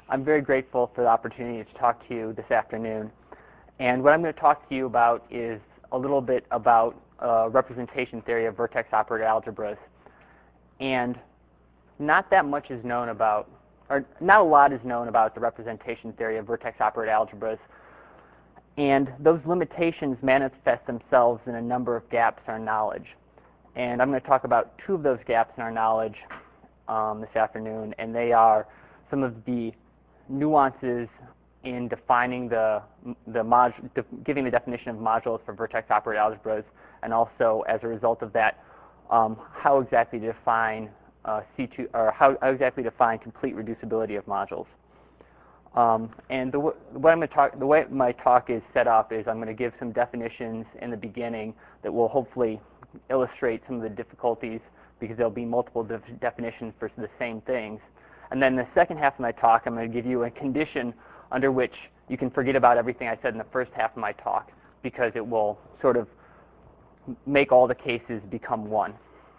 I'm very grateful for the opportunity to talk to you this afternoon. And what I'm going to talk to you about is a little bit about representation theory of vertex operator algebras. And not that much is known about, or not a lot is known about the representation theory of vertex operator algebras. And those limitations manifest themselves in a number of gaps in our knowledge. And I'm going to talk about two of those gaps in our knowledge this afternoon, and they are some of the nuances in defining giving the definition of modules for vertex operator algebras, and also as a result of that, how exactly to define C2 or how exactly define complete reducibility of modules. And the way my talk is set up is I'm going to give some definitions in the beginning that will hopefully illustrate some of the difficulties, because there'll be multiple definitions for the same things. And then the second half of my talk, I'm going to give you a condition under which you can forget about everything I said in the first half of my talk, because it will sort of make all the cases become one.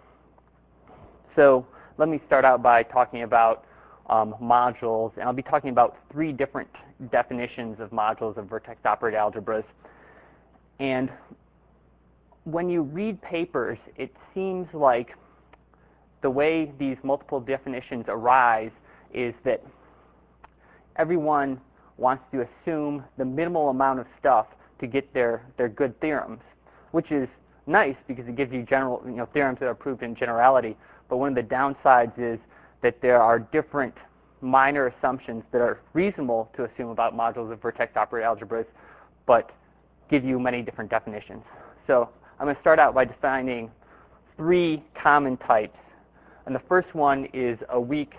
So let me start out by talking about modules, and I'll be talking about three different definitions of modules of vertex operator algebras. And when you read papers, it seems like the way these multiple definitions arise is that everyone wants to assume the minimal amount of stuff to get their good theorems, which is nice because it gives you general theorems that are proved in generality. But one of the downsides is that there are different minor assumptions that are reasonable to assume about modules of vertex operator algebras, but give you many different definitions. So I'm going to start out by defining three common types. And the first one is a weak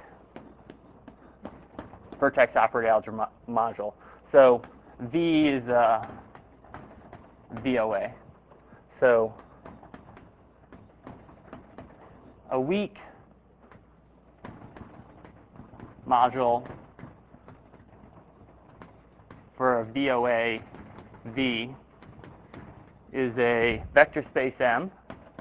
vertex operator algebra module. So V is VOA. So a weak module for a VOA V is a vector space M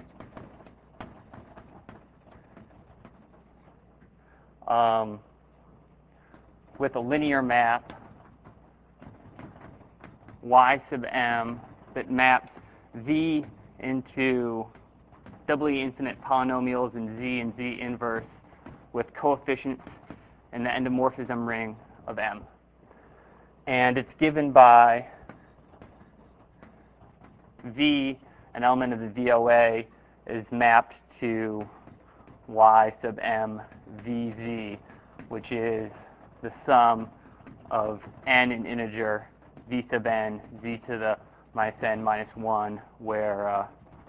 with a linear map Y sub M that maps V into doubly infinite polynomials in Z and Z inverse with coefficients in the endomorphism ring of M. And it's given by V, an element of the VOA, is mapped to Y sub M VZ, which is the sum of n in integer V sub n, Z to the minus n minus 1, where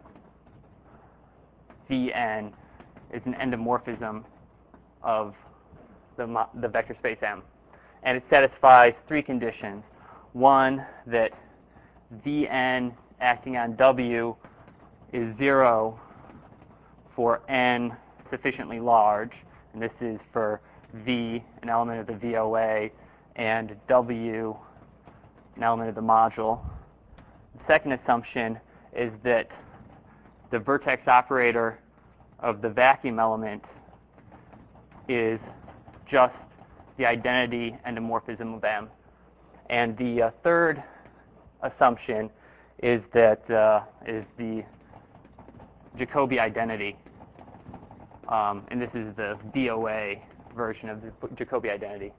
Vn is an endomorphism of the vector space M. And it satisfies three conditions. One, that Vn acting on W is 0 for n sufficiently large, and this is for V, an element of the VOA, and W, an element of the module. The second assumption is that the vertex operator of the vacuum element is just the identity endomorphism of M. And the third assumption is that is the Jacobi identity, and this is the DOA version of the Jacobi identity.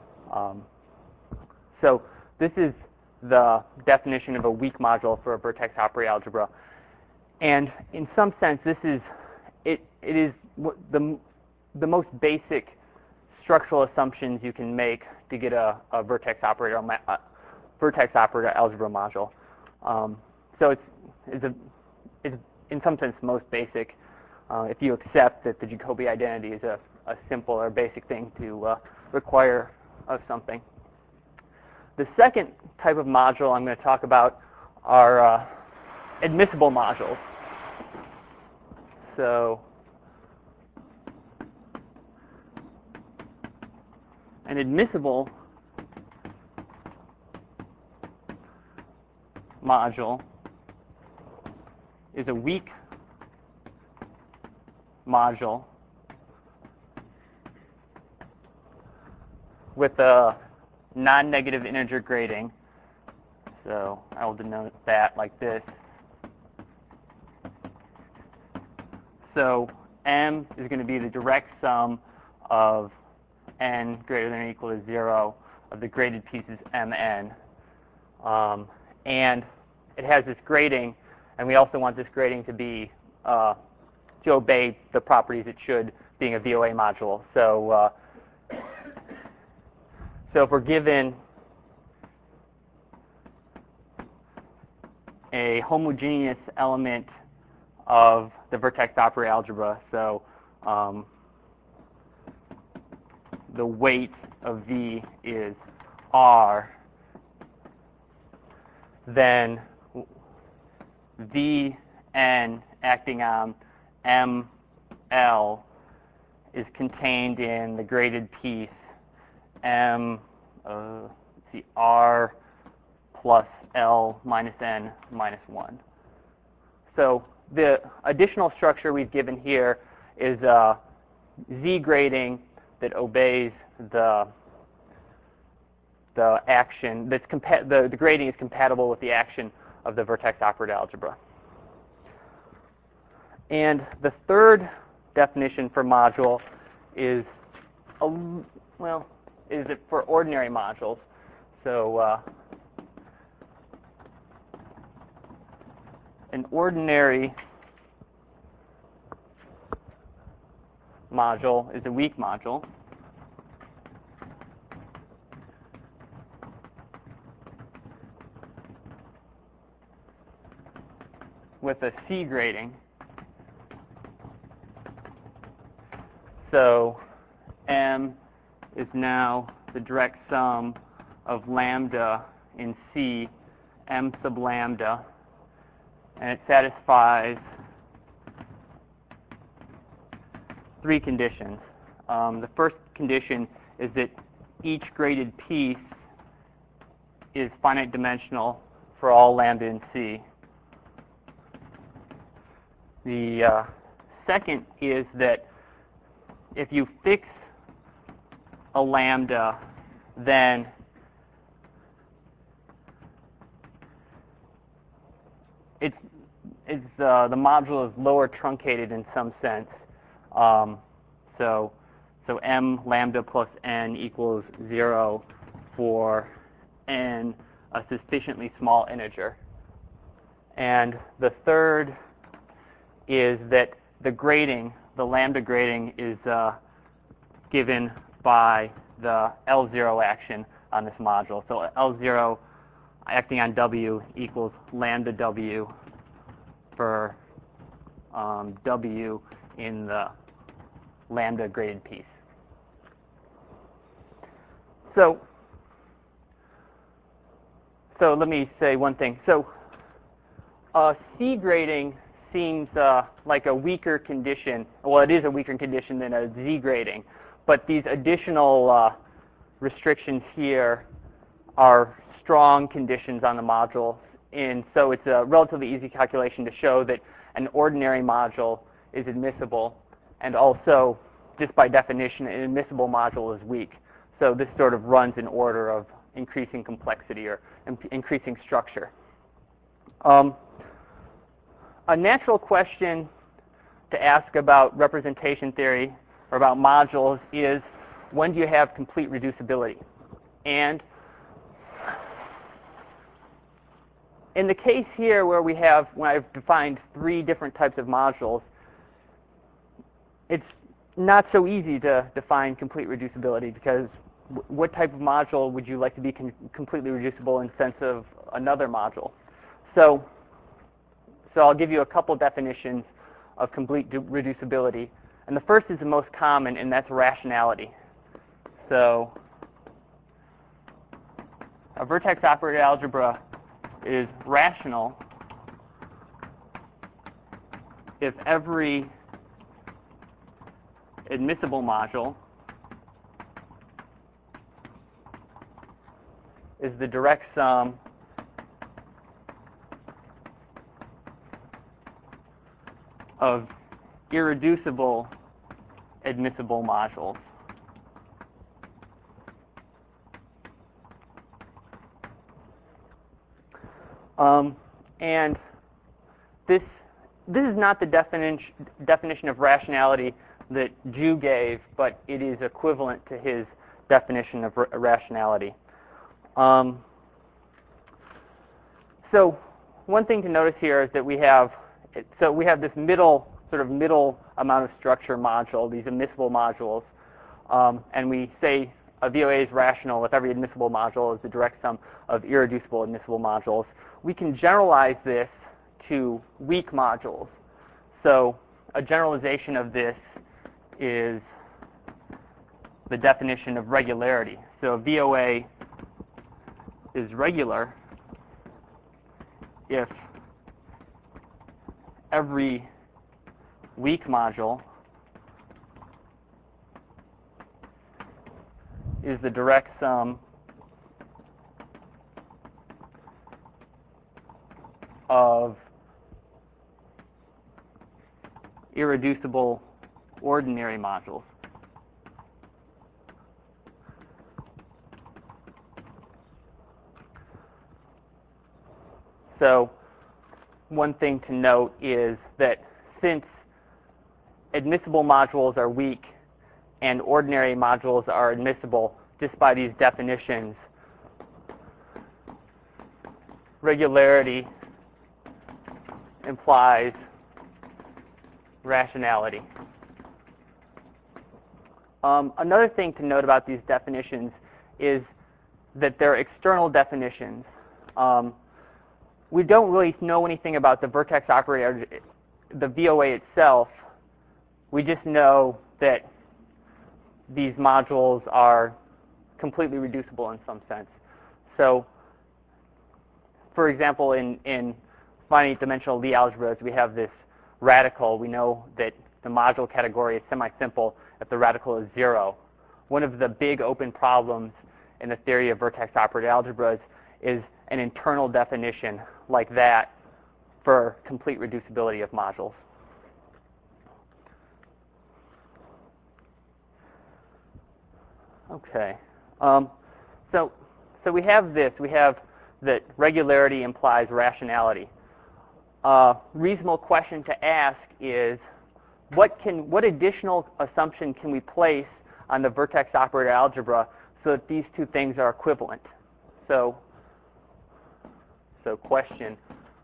So this is the definition of a weak module for a vertex operator algebra. And in some sense, this is it is the most basic structural assumptions you can make to get a vertex operator algebra module. So it's in some sense most basic if you accept that the Jacobi identity is a simple or basic thing to require of something. The second type of module I'm going to talk about are admissible modules. So an admissible module is a weak module with a non-negative integer grading. So I will denote that like this. So m is going to be the direct sum of n greater than or equal to 0 of the graded pieces mn. And it has this grading, and we also want this grading to be to obey the properties it should, being a VOA module. So if we're given a homogeneous element of the vertex operator algebra, so the weight of V is R, then Vn acting on ML is contained in the graded piece R plus L minus N minus 1. So the additional structure we've given here is Z grading that obeys the action that's the grading is compatible with the action of the vertex operator algebra. And the third definition for module is is it for ordinary modules. So an ordinary module is a weak module. With a C grading. So M is now the direct sum of lambda in C, M sub lambda, and it satisfies three conditions. The first condition is that each graded piece is finite dimensional for all lambda in C. The second is that if you fix a lambda, then the module is lower truncated in some sense. So m lambda plus n equals 0 for n, a sufficiently small integer. And the third is that the grading, the lambda grading, is given by the L0 action on this module. So L0 acting on W equals lambda W for W in the lambda graded piece. So let me say one thing. So C grading seems like a weaker condition. Well, it is a weaker condition than a Z grading. But these additional restrictions here are strong conditions on the module. And so it's a relatively easy calculation to show that an ordinary module is admissible. And also, just by definition, an admissible module is weak. So this sort of runs in order of increasing complexity or increasing structure. A natural question to ask about representation theory or about modules is, when do you have complete reducibility? And in the case here where when I've defined three different types of modules, it's not so easy to define complete reducibility, because what type of module would you like to be completely reducible in the sense of another module? So I'll give you a couple definitions of complete reducibility. And the first is the most common, and that's rationality. So a vertex operator algebra is rational if every admissible module is the direct sum of irreducible admissible modules. And this is not the definition of rationality that Zhu gave, but it is equivalent to his definition of rationality. So one thing to notice here is that we have this middle amount of structure module, these admissible modules, and we say a VOA is rational if every admissible module is the direct sum of irreducible admissible modules. We can generalize this to weak modules. So a generalization of this is the definition of regularity. So VOA is regular if every weak module is the direct sum of irreducible ordinary modules. So one thing to note is that since admissible modules are weak and ordinary modules are admissible, just by these definitions, regularity implies rationality. Another thing to note about these definitions is that they're external definitions. We don't really know anything about the vertex operator, the VOA itself. We just know that these modules are completely reducible in some sense. So, for example, in finite dimensional Lie algebras, we have this radical. We know that the module category is semi-simple if the radical is 0. One of the big open problems in the theory of vertex operator algebras is an internal definition like that for complete reducibility of modules. Okay. So we have this. We have that regularity implies rationality. Reasonable question to ask is, what additional assumption can we place on the vertex operator algebra so that these two things are equivalent? So question,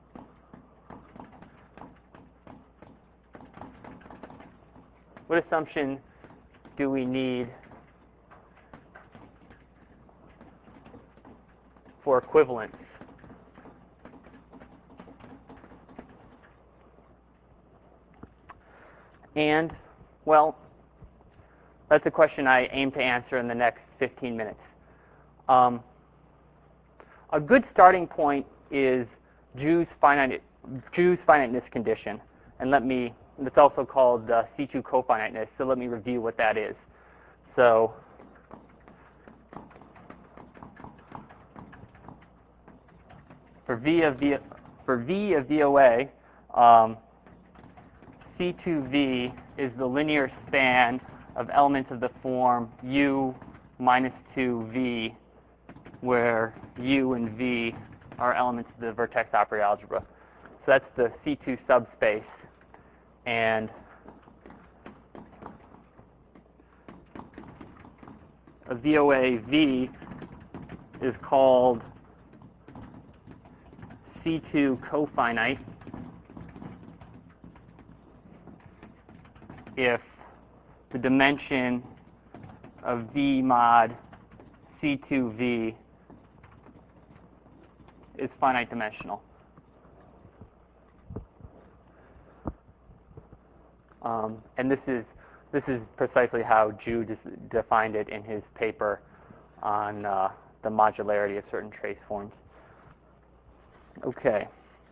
what assumption do we need for equivalence? And, well, that's a question I aim to answer in the next 15 minutes. A good starting point is Zhu's finiteness condition, and it's also called C2 cofiniteness. So let me review what that is. So for V of VOA, C2V is the linear span of elements of the form U minus 2V, where U and V are elements of the vertex operator algebra. So that's the C2 subspace. And a VOA V is called C2 cofinite if the dimension of V mod C2V is finite dimensional. And this is precisely how Zhu defined it in his paper on the modularity of certain trace forms. Okay.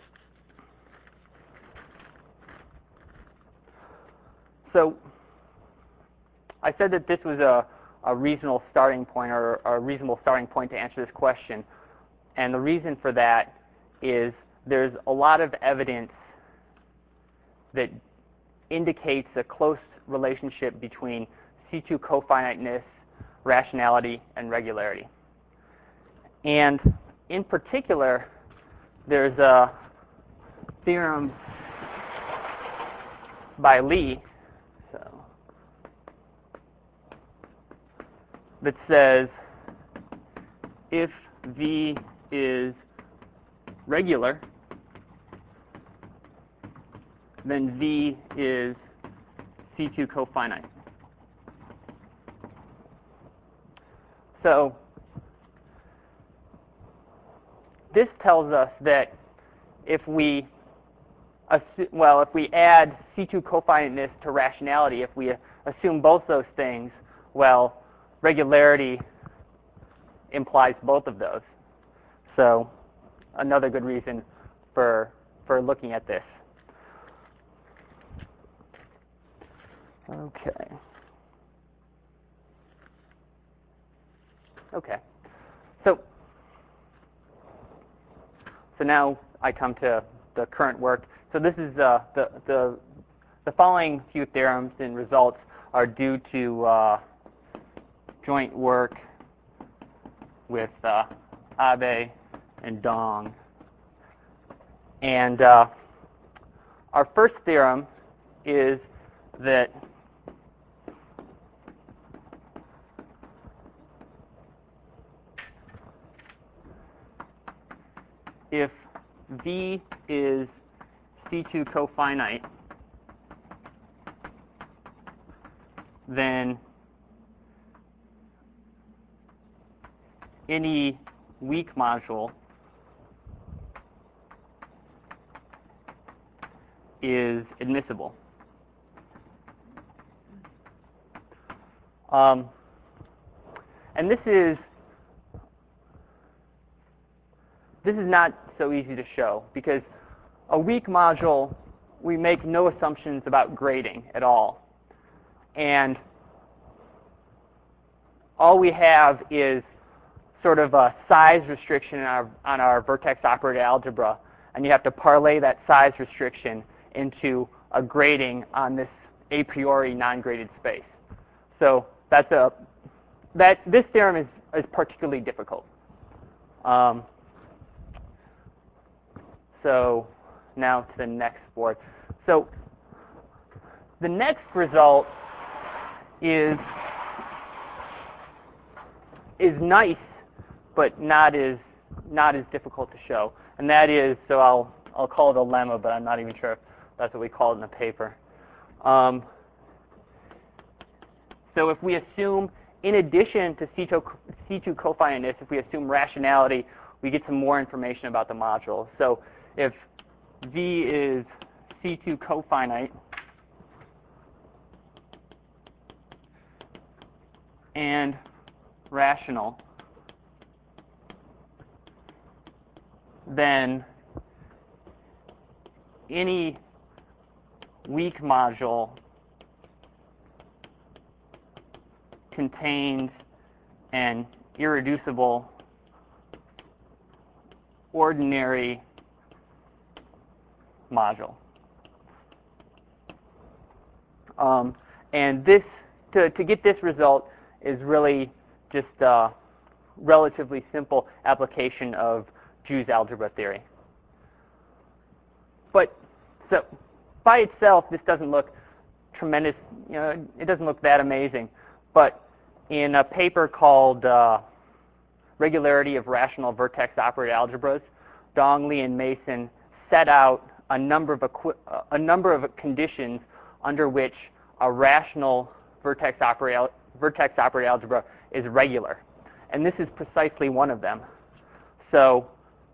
So I said that this was a reasonable starting point, or a reasonable starting point to answer this question. And the reason for that is there's a lot of evidence that indicates a close relationship between C2 cofiniteness, rationality, and regularity. And in particular, there's a theorem by Lie that says if V is regular, then V is C2 cofinite. So this tells us that if we add C2 cofiniteness to rationality, if we assume both those things, well, regularity implies both of those. So another good reason for looking at this. Okay. So now I come to the current work. So this is the following few theorems and results are due to joint work with Abe and Dong. And our first theorem is that if V is C2 cofinite, then any weak module is admissible. And this is not so easy to show, because a weak module, we make no assumptions about grading at all. And all we have is sort of a size restriction on our vertex-operated algebra, and you have to parlay that size restriction into a grading on this a priori non-graded space. So this theorem is particularly difficult. So now to the next board. So the next result is nice, but not as difficult to show. And that is, so I'll call it a lemma, but I'm not even sure if that's what we call it in the paper. So if we assume, in addition to C2 cofiniteness, if we assume rationality, we get some more information about the module. So if V is C2 cofinite and rational, then any weak module contains an irreducible ordinary module. And this, to get this result, is really just a relatively simple application of Jou's algebra theory. But so by itself, this doesn't look tremendous. It doesn't look that amazing. But in a paper called Regularity of Rational Vertex-Operated Algebras, Dong, Lie, and Mason set out a number of conditions under which a rational vertex-operated algebra is regular, and this is precisely one of them. So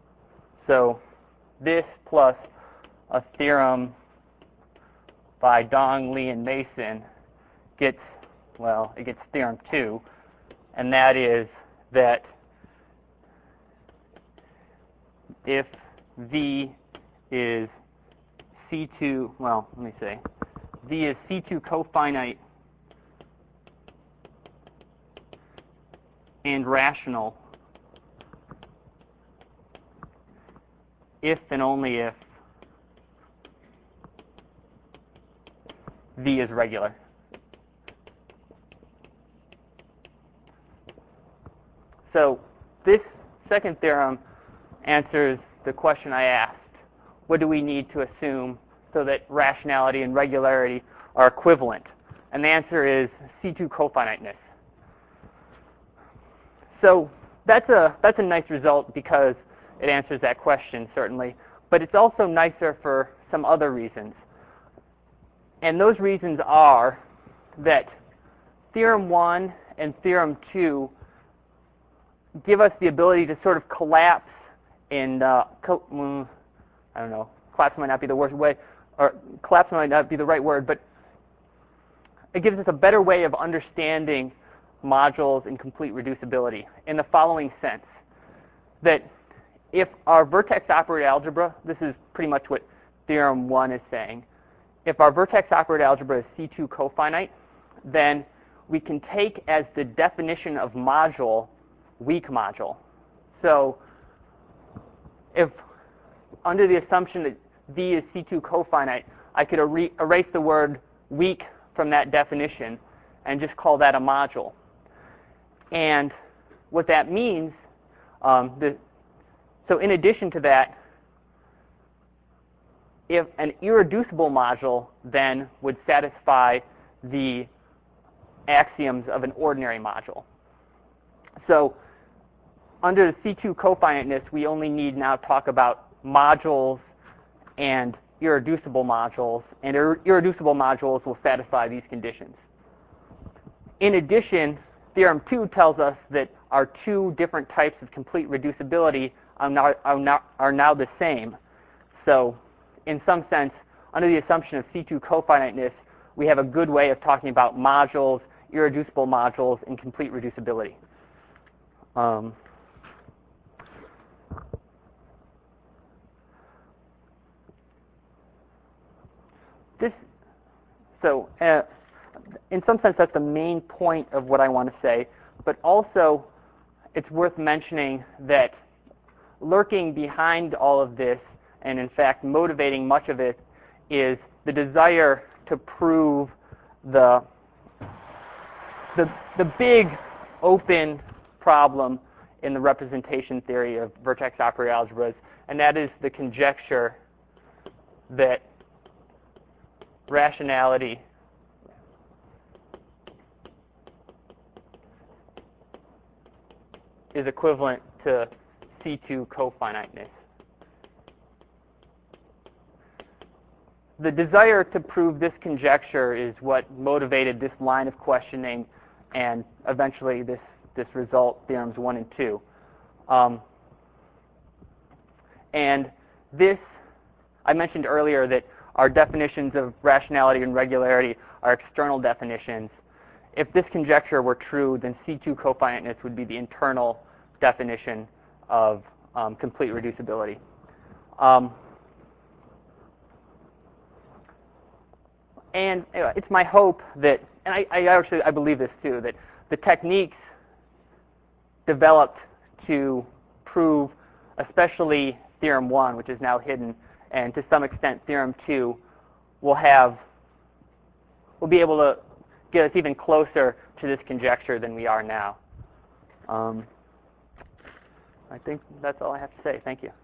this plus a theorem by Dong, Lie, and Mason gets theorem 2, and that is that if V is C2, V is C2 cofinite and rational if and only if V is regular. So this second theorem answers the question I asked. What do we need to assume so that rationality and regularity are equivalent? And the answer is C2 cofiniteness. So that's a nice result because it answers that question, certainly. But it's also nicer for some other reasons. And those reasons are that Theorem 1 and Theorem 2 give us the ability to sort of collapse in, I don't know, collapse might not be the worst way, or collapse might not be the right word, but it gives us a better way of understanding modules and complete reducibility in the following sense, that if our vertex operator algebra, this is pretty much what Theorem 1 is saying, if our vertex operator algebra is C2 cofinite, then we can take as the definition of module weak module. So if under the assumption that V is C2 cofinite, I could erase the word weak from that definition and just call that a module. And what that means, so in addition to that, if an irreducible module then would satisfy the axioms of an ordinary module. So under the C2 cofiniteness, we only need now talk about modules and irreducible modules, and irreducible modules will satisfy these conditions. In addition, Theorem 2 tells us that our two different types of complete reducibility are now the same. So in some sense, under the assumption of C2 cofiniteness, we have a good way of talking about modules, irreducible modules, and complete reducibility. In some sense, that's the main point of what I want to say. But also, it's worth mentioning that lurking behind all of this, and in fact motivating much of it, is the desire to prove the big open problem in the representation theory of vertex operator algebras, and that is the conjecture that rationality is equivalent to C2 cofiniteness. The desire to prove this conjecture is what motivated this line of questioning and eventually this result, Theorems 1 and 2. And this, I mentioned earlier that our definitions of rationality and regularity are external definitions. If this conjecture were true, then C2 cofiniteness would be the internal definition of complete reducibility. And it's my hope that, and I believe this too, that the techniques developed to prove, especially Theorem 1, which is now hidden, and to some extent Theorem 2, will be able to get us even closer to this conjecture than we are now. I think that's all I have to say. Thank you.